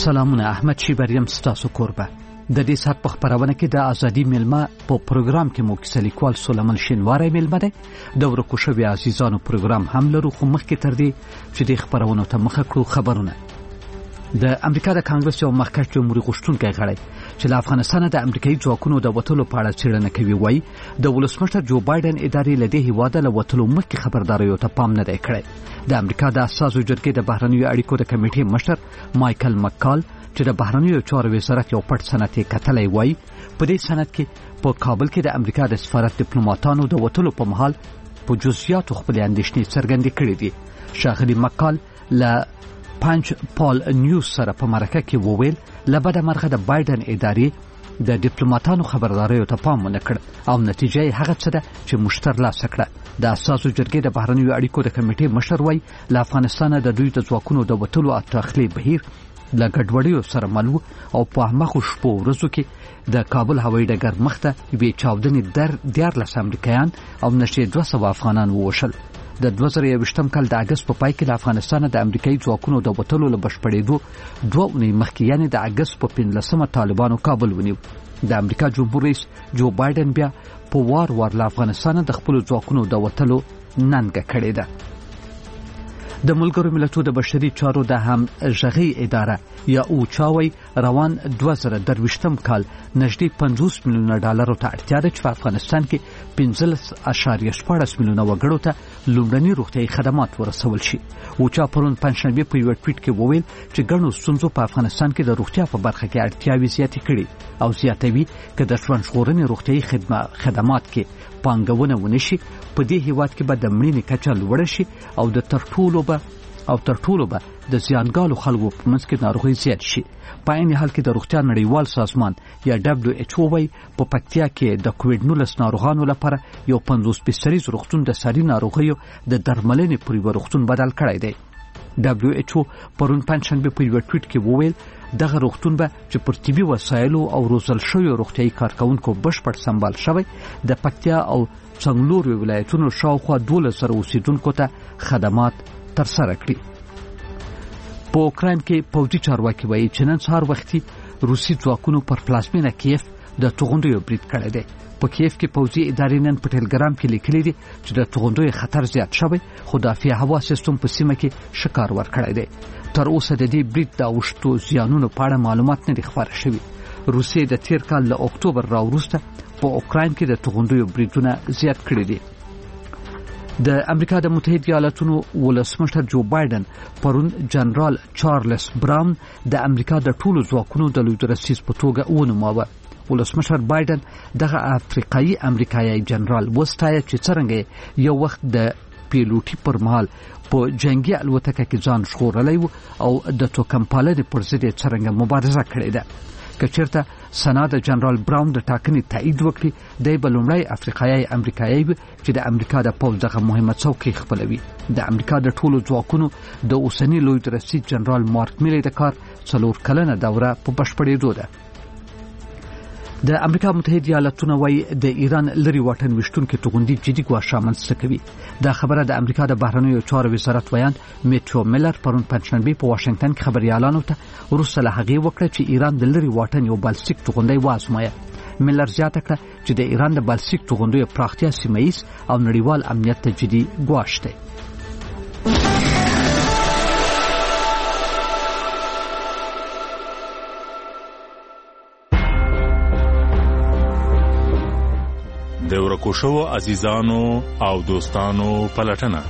سلامونه، احمد شیبریم ستاسو کوربه. د دې سات په خبرونه کې د ازادي ملما په پروګرام کې مو کیسه لیکوال سلیمان شینواری ملما ده. د ورکو شوی عزیزانو پروګرام هم لرو، خو مخکې تر دې چې د خبرونو ته مخه کړو خبرونه. د امریکا د کانګرس یو مخکښ جمهوریت غوښتونکی غړی چې له افغانستان د امریکایي ځواکونو د وټلو په اړه څېړنه کوي وایي د ولسمشر جو بایدن ادارې له دې هیواده له وټلو مخکې خبرداریو ته پام نه دی کړی. د امریکا د اساسو جرګې د بهرنیو اړیکو د کمیټې مشر مایکل مکال چې د بهرنیو چارو وزارت یو پټ سند یې کتلی وایي په دې سند کې په کابل کې د امریکا د سفارت ډیپلوماټانو د وټلو په مهال په جزئیاتو خپلې اندېښنې څرګندې کړې دي. ښاغلي مکال له پنج پال نیوز سره په مرکه کې وویل له بده مرغه د بایدن ادارې د ډیپلوماټانو خبرداریو ته پام ونه کړ او نتیجه یې هغه څه ده چې موږ ترلاسه کړه. د اساسو جرګې د بهرنیو اړیکو د کمیټې مشر وایي له افغانستانه د دوی د ځواکونو د وټلو او تخلیې بهیر له ګډوډیو سره مل و او په هماغو شپو ورځو کې د کابل هوایي ډګر مخته یوې چاودنې 14 امریکایان او نږدې 200 افغانان ووژل. د 2021 کال د اگست په پای کې د افغانستان د امریکایي ځواکونو د وټلو له بشپړېدو 2 اونۍ مخکې یعنې د اگست په 15 طالبانو کابل ونیو. د امریکا جمهور رئیس جو بایدن بیا په وار له افغانستان د خپل ځواکونو د وټلو ننګه کړې ده. د ملګرو ملتونو د بشري چارو د همغږۍ اداره یا اوچاوي روان 2023 کال نږدې 50 میلیونه ډالرو ته اړتیا ده چې په افغانستان کې 15.14 میلیونه وګړو ته لومړني روغتیايي خدمات ورسول شي. اوچا پرون پنځشنبه په یو ټویټ کې وویل چې ګڼو ستونزو په افغانستان کې د روغتیا په برخه کې اړتیاوې زیاتې کړي او زیاتوي که د ژوند ژغورنې روغتیايي خدمات کې پانګونه ونشي. په دې هیواد کې به د مړینې کچه لوړه شي او تر ټولو به د زیانګالو خلکو په منځ کې ناروغي زیات شي. په عین حال کې د روغتیا نړیوال سازمان یا WHO وايي په پکتیا کې د کووډ-19 ناروغانو لپاره یو 50 سپیڅلیز روغتون د ساري ناروغیو د درملنې پر یو روغتون بدل کړی دی. WHO پرون پنځشنبه په یو ټویټ کې وویل دغه روغتون به چې پر طبي وسایلو او روزل شویو روغتیايي کارکونکو بشپړ سمبال شوی د پکتیا او څنګلور ولایتونو شاوخوا 12,000 اوسیدونکو ته خدمات ترسره کړي. په اوکراین کې پوځي چارواکي وایي چې نن سهار وختي روسي ځواکونو پر پلازمینه کیف د توغندیو برید کړی دی. په کیف کې پوځي ادارې نن په ټلګرام کې لیکلي دي چې د توغندیو خطر زیات شوی خو دافع هوا سیستم په سیمه کې شکار ورکړی دی. تر اوسه د دې برید د اوښتو زیانونو په اړه معلومات نه دي خبر شوي. روسیې د تیر کال له اکتوبر راوروسته په اوکراین کې د توغندیو بریدونه زیات کړي دي. د امریکا د متحده ایالاتونو ولسمشر جو بایدن پرون جنرال چارلز براون د امریکا د ټولو ځواکونو د لوی رئیس په توګه ونوماوه. ولسمشر بایدن دغه افریقایي امریکایي جنرال وستایه چې څنګه یو وخت د پیلوټي پر مهال په جنگي الوتکه کې ځان ژغورلی او د توکمپالنې پر ضد څنګه مبارزه کړې ده. که چېرته سنا د جنرال براون د ټاکنې تایید وکړي دی به لومړی افریقایي امریکایي چې د امریکا د پوځ دغه مهمه څوکۍ خپلوي. د امریکا د ټولو ځواکونو د اوسني لوی رئیس جنرال مارک میلي د کار 4 کلنه دوره په بشپړېدو ده. د امریکا متحده ایالاتونه وايي د ایران لري واټن وشتونکو توغندي جدي ګواښ رامنځته کوي. دا خبره د امریکا د بهرنیو چارو وزارت ویاند میټیو میلر پرون پنځشنبه په واشنگټن کې خبريالانو ته وروسته له هغې وکړه چې ایران د لري واټن یو بالستیک توغندي وازمایه. میلر زیاته کړه چې د ایران د بالستیک توغندیو پراختیا سیمه‌ایز او نړیوال امنیت ته جدي ګواښ دی. د ورکو شوو عزیزانو او دوستانو پلټنه.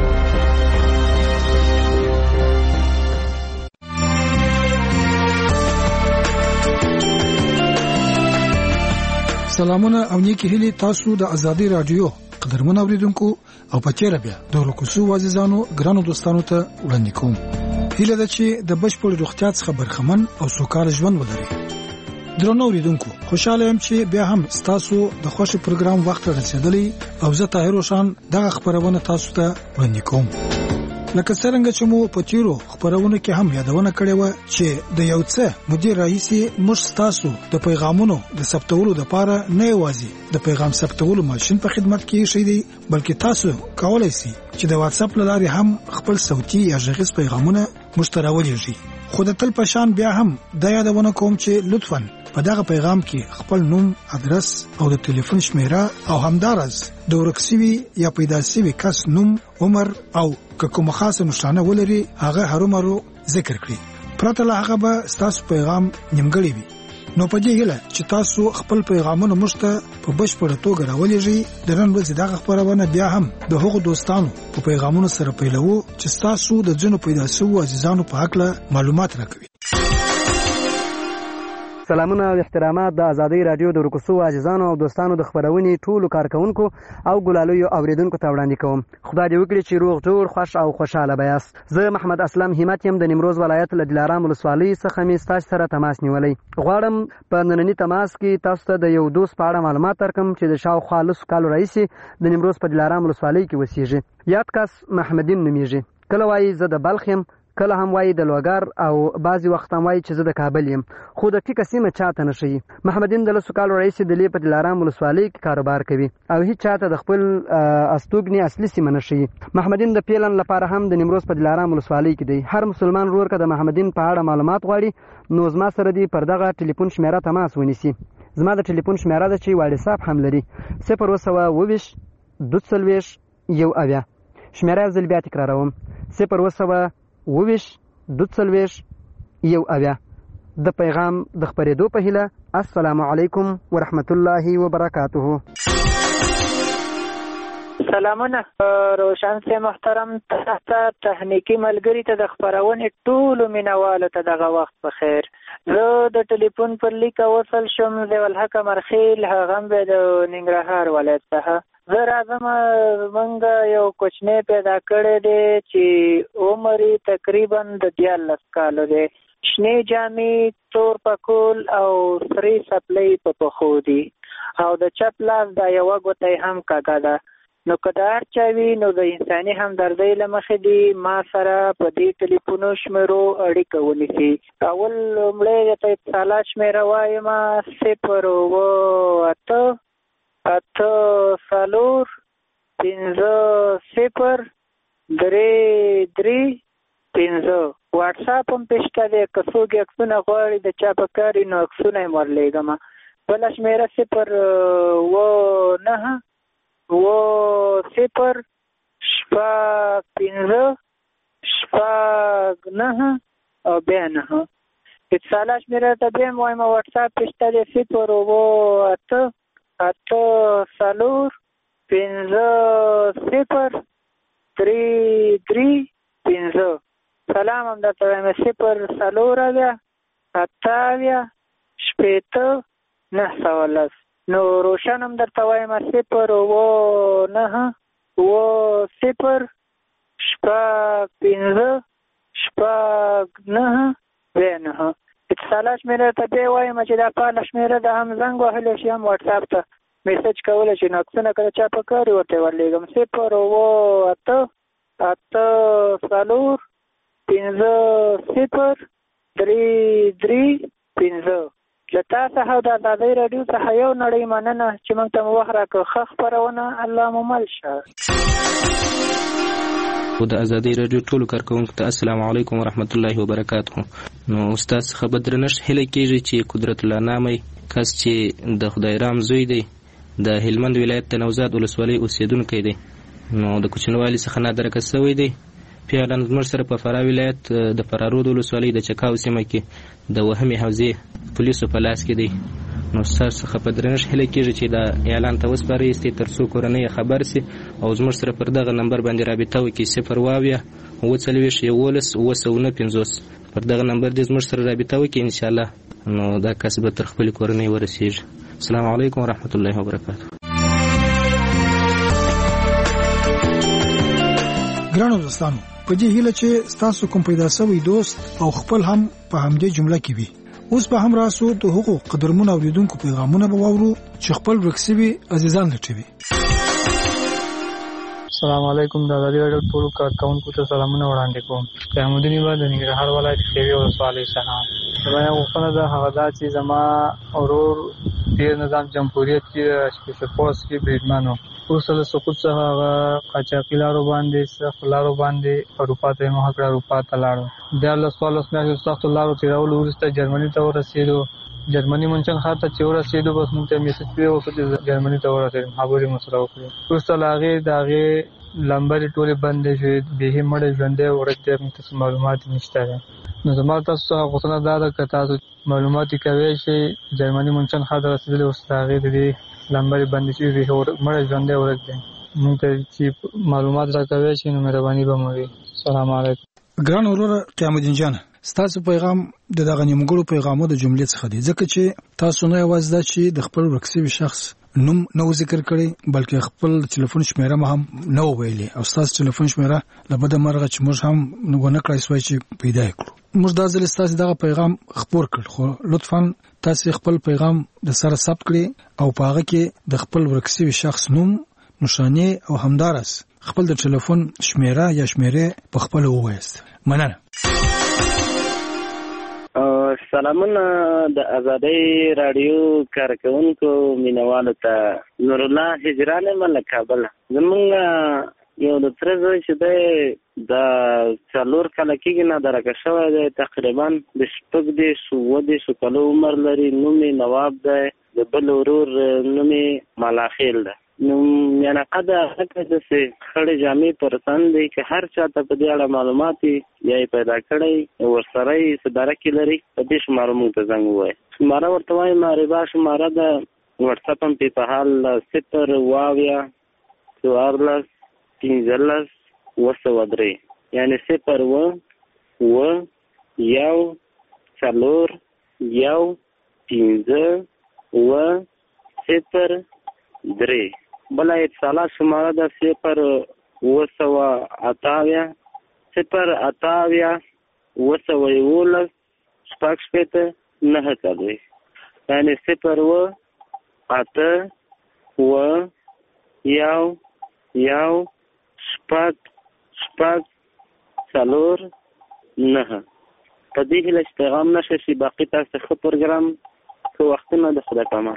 سلامونه او نیکی هیلي تاسو د ازادي رادیو قدرمن اوریدونکو او پچیره بیا د ورکو شوو عزیزانو ګرانو دوستانو ته وړاندې کوم. هیله ده چې د بشپړ روغتیا څخه برخمن او سوکاله ژوند ولرئ. درنو اوریدونکو، خوشاله یم چې بیا هم تاسو د خوښ پروګرام وخت رسیدلی او زه طاهر روشن دغه خبرونه تاسو ته وړاندې کوم. لکه څنګه چې مو په تیرو خبرونه کې هم یادونه کړې و چې د یو څه مدیر رئیس مش تاسو د پیغامونو د ثبتولو لپاره نه یوازې د پیغام ثبتولو ماشين په خدمت کې شي دی، بلکې تاسو کولای شئ چې د واتس اپ لارې هم خپل صوتي یا غږیز پیغامونه مشتراولېږي. خو د تل په شان بیا هم د یادونه کوم چې لطفاً په دغه پیغام کې خپل نوم، ادرس او د ټلیفون شمیره او همدارس د ورکسوي یا پیدا شوي کس نوم، عمر او کوم خاصه نشانه ولري هغه هرومرو ذکر کړئ. پرته له هغه به تاسو پیغام نیمګړی وي. نو په دې هیله چې تاسو خپل پیغامونه مشته په بشپړه توګه راولېږئ. د نن ورځې دغه خبرونه بیا هم د هغو دوستانو په پیغامونو سره پیلوو چې تاسو د ځینو پیدا شوو عزیزانو په حق معلومات راکوي. سلامونه او احترامات د ازادي رادیو د ورکوسو عزیزانو او دوستانو د خبرونې ټولو کارکونکو او ګلالیو اوریدونکو ته وړاندې کوم. خدای دې وکړي چې روغ جوړ، خوش او خوشاله بیاست. زه محمد اسلم همت يم د نیمروز ولایت له دلارام ولسوالۍ څخه مې ستاسو سره تماس نیولای. غواړم په نننی تماس کې تاسو ته د یو دوست په اړه معلومات درکړم چې د شاوخوا لسو کالو راهیسې د نیمروز په دلارام ولسوالۍ کې اوسېږي. یاد کس محمدین نومیږي. کله وایي زه د بلخ یم، کله هم وایي د لوګر او بعضی وخت هم وایي چې زه د کابل یم، خو د ټیکه سیمه چاته نه ښیي. محمدین د لسو کالو راهیسې د لې په دلارام ولسوالۍ کې کاروبار کوي او هیڅ چاته د خپل استوګنې اصلي سیمه نه ښیي. محمدین د پیلن لپاره هم د نیمروز په دلارام ولسوالۍ کې دی. هر مسلمان ورور که د محمدین په اړه معلومات غواړي نو زما سره دی پر دغه ټلیفون شمیره تماس ونیسي. زما د ټلیفون شمیره ده چې واتساپ هم لري 020 22 1 شمیره ځل بیا تکراروم 020 22 1 د پیغام د خبرېدو په هیله. السلام علیکم ورحمت الله وبرکاته. سلامونه روشن سي محترم تخنیکی ملګری ته د خبرونې ټولو مینوالو ته دغه وخت په خیر. زه د ټلیفون پر لیک وصل شم د ولحق مرخیل هغم به د ننګرهار ولایت څخه. زه راځم منګه یو کوچنی پیدا کړی دی چې عمر تقریبا د 14 کالو دی. شنې جامې، تور پکول او سری سپلی په پښو دي او د چپ لاس دا یوه ګوته هم کږه ده. نو که د هر چا وي نو د انساني همدردۍ له مخې دي ما سره په دې ټلیفونو شمیرو اړیکه ونیسي. اول لومړی د اتصالات شمیره وایم 0 8 4 5 0 3 3 5. واټساپ هم پېشته دی، که څوک عکسونه غواړي د چا په کار نو عکسونه یې ورلیږم. بله شمیره 0 9 0 5 5 9 او بیا 9. اتصالات شمیره ته بیا هم وایم واټساپ پېشته دی 0 8 4 5 0 3 3 5. سلام هم درته وایم 0 4 8 8 9 نو روشن هم درته وایم 0 9 0 5 9 اتصالات شمیره ته بیا وایم چې دا فعاله شمیره ده، هم زنګ وهلی شي هم واټساپ ته میسج کولی شي. نو عکسونه که د چا په کار وي ورته ورلیږم 0 8 4 5 0 3 3 5. له تا څخه د ازادۍ راډیو څخه یو نړۍ مننه چې موږ ته مو وخت راکړ. ښه خپرونه الله مو مل شه. د ازادۍ راډیو ټولو کارکوونکو ته السلام علیکم ورحمت الله وبرکاته. نو استاد څخه به درنښت هیله کېږي چې قدرت الله نامي کس چې د خدای رام زوی دی، د هلمند ولایت د نوزاد ولسوالۍ اوسېدونکی دی، نو د کوچنوالي څخه نادرکه شوی دی. فعلا زموږ سره په فراه ولایت د فرارود ولسوالۍ د چکاو سیمه کې د وهمې حوزې پولیسو په لاس کې دی. نو ستاسو څخه په درنښت هیله کېږي چې دا اعلان ته وسپارئ تر څو کورنۍ خبر سي او زموږ سره پر دغه نمبر باندې رابطه وکړي 0 40 9 پر دغه نمبر دې زموږ سره رابطه وکړي انشاءالله نو دا کس به تر خپلې کورنۍ ورسېږي. السلام علیکم ورحمت الله وبرکاته. ګرانو دوستانو، په دې هیله چې تاسو کوم پیدا شوی دوست او خپل هم په همدې جمله کې وي. اوس به هم راسو د حقوق قدرمن اوریدونکو پیغامونه به واورو چې خپل ورکسوي عزیزان لټوي. السلام علیکم. د ازادي راډیو ټولو کارکونکو ته سلامونه وړاندې کوم. قیامالدین و د ننګرهار ولایت خیوي ولسوالۍ څخه. زما یو غوښتنه ده، هغه دا چې زما ورور تیر نظام جمهوریت کې سپیشل فورس کې بریدمن و وروسته له سقوط څخه هغه قاچاقي لارو باندې سختو لارو باندې اروپا ته یې مخه کړه، اروپا ته لاړو. 14 میاشتې سختو لارو تېرولو وروسته جرمني ته ورسېدو. جرمني منچن ښار ته چې ورسېدو بس موږ ته میسج پرې وکړ چې جرمني ته ورسېدو، خبرې مو سره وکړې. وروسته له هغې د هغې لمبرې ټولې بندې شوې، بیخي مړی ژوندی ورک دی، موږ ته معلومات نشته دی. نو زما تاسو څخه غوښتنه دا ده که تاسو معلومات یې کوی شئ جرمني منچن ښار ته رسېدلی اوس د هغې د دې لمبرې بندې شوي، بیخي مړی ژوندی ورک دی. موږ ته چې معلومات راکوی شئ نو مهرباني به مو وي. السلام علیکم. ګران وروره قیام الدین جان، ستاسو پیغام د دغه نیمګړو پیغامو د جملې څخه دی، ځکه چې تاسو نه یوازې دا چې د خپل ورک شوي شخص نوم نو ذکر کړی بلکې خپل ټلیفون شمیره هم نو ویلي، او ستاسو ټلیفون شمیره لبد مرغه چې موږ هم ونه کړای سوای چې پیدا کړو. موږ دا ځل ستاسو دغه پیغام خبر کړ، خو لطفاً تاسو خپل پیغام د سره ثبت کړئ او په هغه کې د خپل ورک شوي شخص نوم، نشانه او همدارس خپل د ټلیفون شمیره یا شمیره په خپل ووایست. مننه. سلامونه د ازادۍ رادیو کارکونکو مینوالو ته، نور الله هجران له کابل. زمونږ یو د تره زوی چې دی د 4 کاله کېږي نه درکه شوی دی، تقریبا د 6 کالو عمر لري. نوم یې نواب دی، د بل ورور نوم یې ملاخیل دی. نو میانقه ده هکه داسې خړې جامې پر تن دی که هر چا ته په دې اړه معلومات یا یې پیدا کړی ورسره یې څه درک لري په دې شماره موږ ته زنګ ووایي. شماره ورته وایي معربه شماره ده، وټساپ هم پې په حال 0 14 15 203 یعنې 0 1 4 1 15 003. بله اتصالات شماره ده 0 228 0 28 211 6 9 څلوېښت یعنې 0 8 1 1 6 4 9. په دې هیله چې پیغام نشه شي، باقي تاسو ښه پروګرام که وختونه د خدای پامان.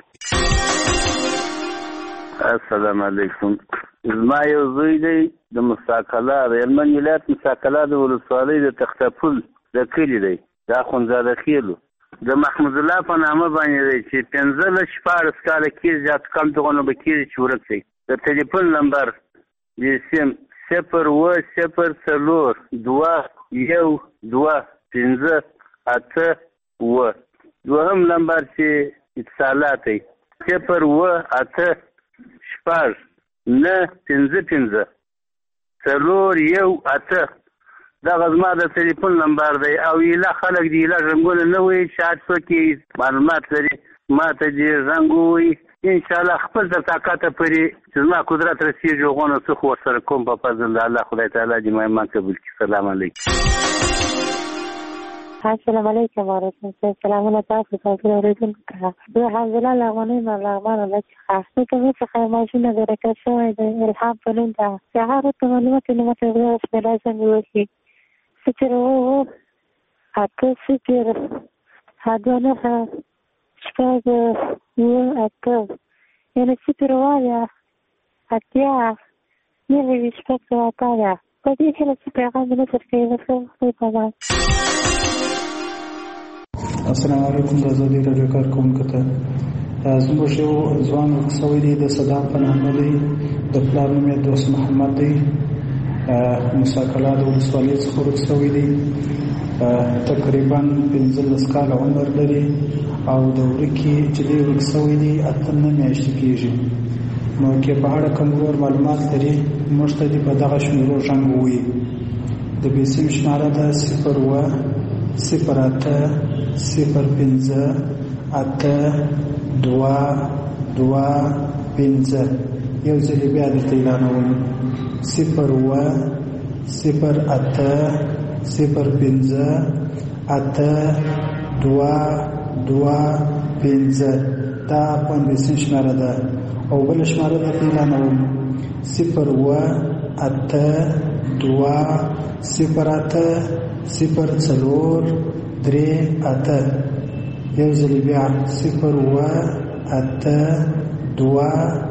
السلام علیکم. زما یو زوی دی د مستقله د هلمند ولایت مستقله د ولسوالۍ د تختپل د کلي دی، د اخندزاده خیلو د محمود الله په نامه باندې دی چې 15-14 کاله کېږي، زیات کم دغونه به کېږي چې ورک دی. د ټلیفون نمبر د سیم 0 0 4 2 1 2 5 8 و. دوهم نمبر چې اتصالات دی 0 8 6 9 5 4 1 8. دا زما د ټلیفون نمبر دی او ایله خلک دی ایله رنګونه نه وي شاید څوک معلومات لري ما ته دې زنګ ووایي. انشاءالله خپل تر طاقته پورې چې زما قدرت رسېږي غونه څه خو ورسره کوم په فضل د الله خدای تعالی دې ما ایمان قبول کړي. سلام علیکم. السلام علیکم ورحمة الله. سلامونه تاسو ته اوریدونکو ته. زه حمزله لغمنۍ لغمان الله څخه کومه څخه ماشینه درکه شوی د الهام په نوم ده. هغه ورته معلومات نه ماته ورسره لازم وشي. 0 8 0 هدونه 6 8 یعنی 0 وایا 8 نه شپږ وایا. په دې کې چې پیغام نه ترکیب وکړم. السلام علیکم. د ازادۍ راډیو کارکونکو ته زموږ یو ځوان ورکسوی دی د صدام په نامه دی، د پلار نوم یې دوست محمد دی، مساکله د ولسوالۍ څخه ورکسوی دی، تقریبا 15 کاله عمر لري او د ورکې چې دی ورکسوی دی 8 میاشتې کېږي. نو کې په اړه کوم نور معلومات لري موږ ته دې په دغه شمیرو زنګ ووایي. د بیسیم شماره ده 0 0 8 0 5 8 2 2 5. یو ځل بیا درته اعلانوم 0 0 8 0 5 8 2 2 5. دا په بیسیم شماره ده او بل شماره درته اعلانوم 0 8 2 0 8 0 4 3 8. یو ځل بیا 0 8 2